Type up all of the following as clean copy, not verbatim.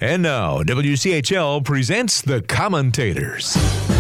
And now, WCHL presents The Commentators.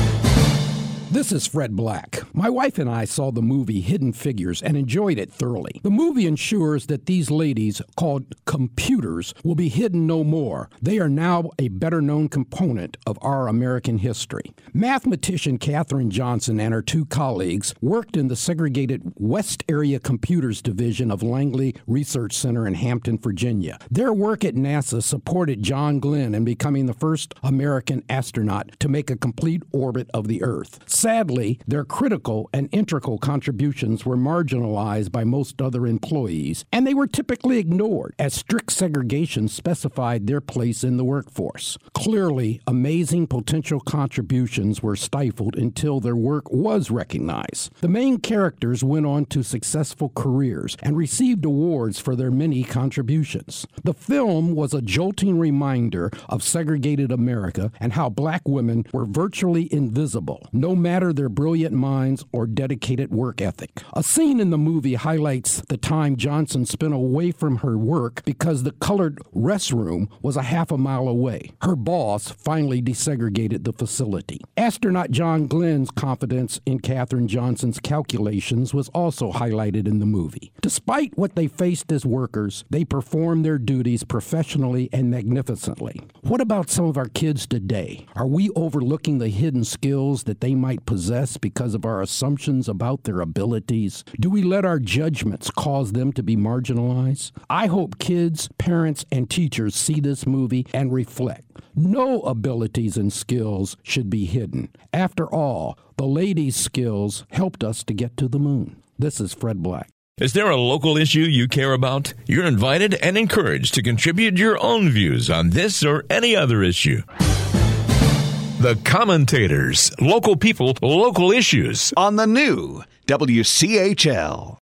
This is Fred Black. My wife and I saw the movie Hidden Figures and enjoyed it thoroughly. The movie ensures that these ladies, called computers, will be hidden no more. They are now a better-known component of our American history. Mathematician Katherine Johnson and her two colleagues worked in the segregated West Area Computers Division of Langley Research Center in Hampton, Virginia. Their work at NASA supported John Glenn in becoming the first American astronaut to make a complete orbit of the Earth. Sadly, their critical and integral contributions were marginalized by most other employees, and they were typically ignored as strict segregation specified their place in the workforce. Clearly, amazing potential contributions were stifled until their work was recognized. The main characters went on to successful careers and received awards for their many contributions. The film was a jolting reminder of segregated America and how black women were virtually invisible, no matter their brilliant minds or dedicated work ethic. A scene in the movie highlights the time Johnson spent away from her work because the colored restroom was a half a mile away. Her boss finally desegregated the facility. Astronaut John Glenn's confidence in Katherine Johnson's calculations was also highlighted in the movie. Despite what they faced as workers, they performed their duties professionally and magnificently. What about some of our kids today? Are we overlooking the hidden skills that they might possess because of our assumptions about their abilities? Do we let our judgments cause them to be marginalized? I hope kids, parents, and teachers see this movie and reflect. No abilities and skills should be hidden. After all, the ladies' skills helped us to get to the moon. This is Fred Black. Is there a local issue you care about? You're invited and encouraged to contribute your own views on this or any other issue. The Commentators. Local people, local issues. On the new WCHL.